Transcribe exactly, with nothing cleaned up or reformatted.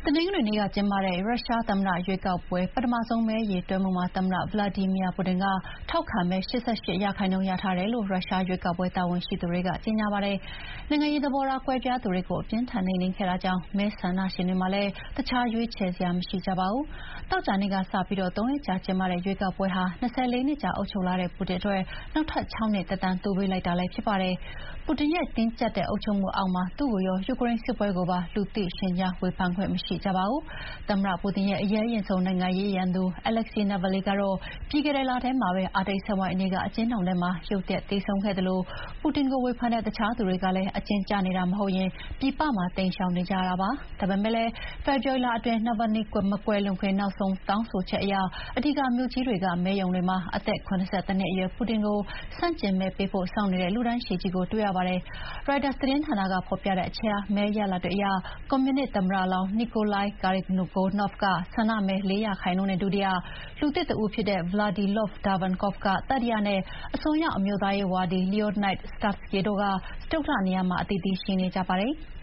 တနင်္ဂနွေနေ့ကကျင်းပတဲ့ရုရှားသမ္မတရွေးကောက်ပွဲပထမဆုံးမဲရေတွက်မှုမှာသမ္မတ Vladimir Putin ကထောက်ခံမဲ ၈၈ ရာခိုင်နှုန်းရထားတယ်လို့ရုရှားရွေးကောက်ပွဲတာဝန်ရှိသူတွေကကြေညာပါတယ်။နိုင်ငံရေးသဘောထားကွဲပြားသူတွေကိုအပြင်းအထန်နှိမ်နင်းခဲ့တာကြောင့်မဲဆန္ဒရှင်တွေမှာလည်းတခြားရွေးချယ်စရာမရှိကြပါဘူး။သောကြာနေ့ကစပြီးသုံးရက်ကြာကျင်းပတဲ့ရွေးကောက်ပွဲဟာ၂၄ နှစ်ကြာအုပ်ချုပ်လာတဲ့ပူတင်အတွက်နောက်ထပ်၆ နှစ်သက်တမ်းတိုးပေးလိုက်တာလည်းဖြစ်ပါတယ်။ပူတင်ရဲ့တင်းကြပ်တဲ့အုပ်ချုပ်မှုအောက်မှာသူ့ကိုရောယူကရိန်းစစ်ပွဲကိုပါလူသိရှင်ကြားဝေဖန်ခွင့်မရှိကြပါဘူး။သမ္မတပူတင်ရဲ့အရဲအရင်ဆုံးနိုင်ငံရေးရန်သူ Alexei Navalny ကတော့ပြီးခဲ့တဲ့လထဲမှာပဲအာတိတ်စက်ဝိုင်းအနီးကအကျဉ်းထောင်ထဲမှာရုတ်တရက်သေဆုံးခဲ့သလိုပူတင်ကိုဝေဖန်တဲ့တခြားသူတွေကလည်းအကျဉ်းကျနေတာမဟုတ်ရင်ပြည်ပမှာတိမ်းရှောင်နေကြတာပါ။ဒါပေမဲ့လည်းဖေဖော်ဝါရီလအတွင်း Navalny မကွယ်လွန်ခင်နောက်ဆုံးတောင်းဆိုချက်အရအဓိကမြို့ကြီးတွေကမဲရုံတွေမှာအသက် ၇၁ နှစ်အရွယ်ပူတင်ကိုဆန့်ကျင်မဲပေးဖို့စောင့်နေတဲ့လူတန်းရှည်ကြီးကိုတွေ့ရပါတယ်။ ရိုက်တာသတင်းဌာနကဖော်ပြတဲ့အချက်အရမဲရလဒ်တွေအရကွန်မြူနစ်သမ္မတလောင်း Nikolai Karigonov ကဆန္ဒမဲ ၄ ရာခိုင်နှုန်းနဲ့ဒုတိယ၊လူသစ်တဦးဖြစ်တဲ့ Vladilov Torbankov ကတတိယနဲ့အစွန်းရောက်အမျိုးသားရေးဝါဒီ Leonid Slutsky တို့ကစတုတ္ထနေရာမှာအသီးသီးယှဉ်နေကြပါတယ်။